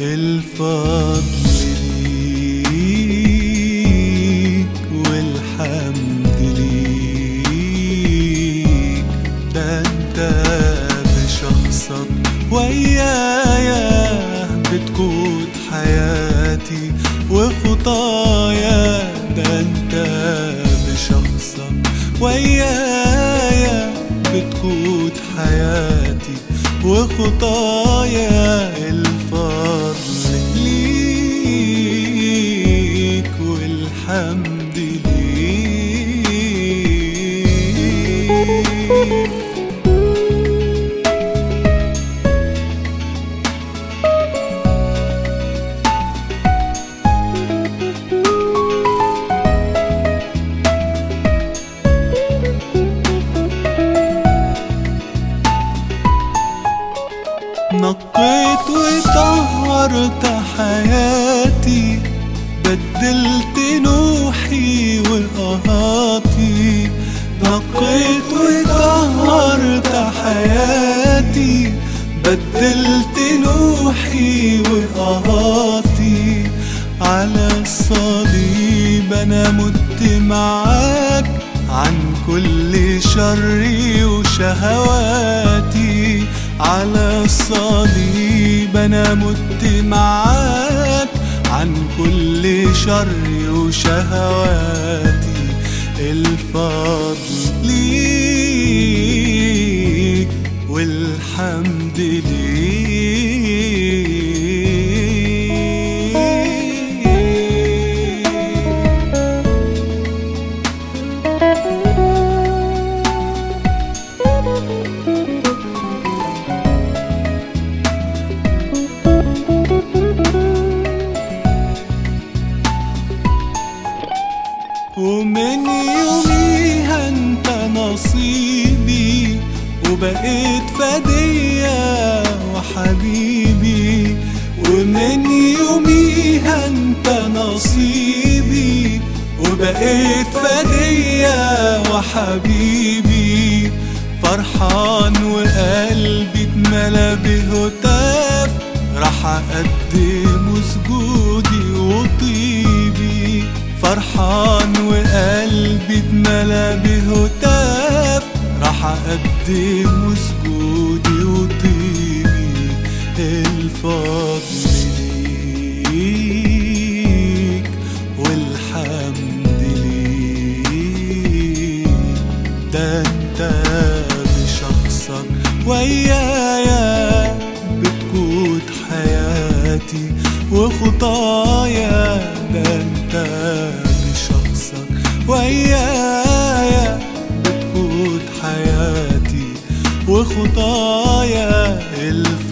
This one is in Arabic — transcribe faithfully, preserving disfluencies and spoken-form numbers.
الفضل ليك والحمد ليك، ده انت بشخصك ويايا بتقود حياتي وخطايا، ده انت بشخصك ويايا بتقود حياتي وخطايا. الفضل ليك والحمد ليك. نقيت وطهرت حياتي، بدلت نوحي وقهاتي. نقيت وطهرت حياتي، بدلت نوحي وقهاتي. على الصليب أنا مت معاك عن كل شري وشهواتي. على الصليب أنا مت معاك عن كل شر وشهواتي. الفضل ليك والحمد ليك. ومن يوميها انت نصيبي، وبقيت فدية وحبيبي. ومن يوميها انت نصيبي، وبقيت فدية وحبيبي. فرحان وقلبي اتملى بهتاف، راح اقدم سجودي وطيبي. فرحان وقلبي اتملى بهتاف، راح اقدم سجودي وطيبي. الفضل ليك والحمد ليك، ده انت بشخصك ويايا بتقود حياتي وخطايا. ده انت بشخصك ويايا بتقود حياتي وخطايا.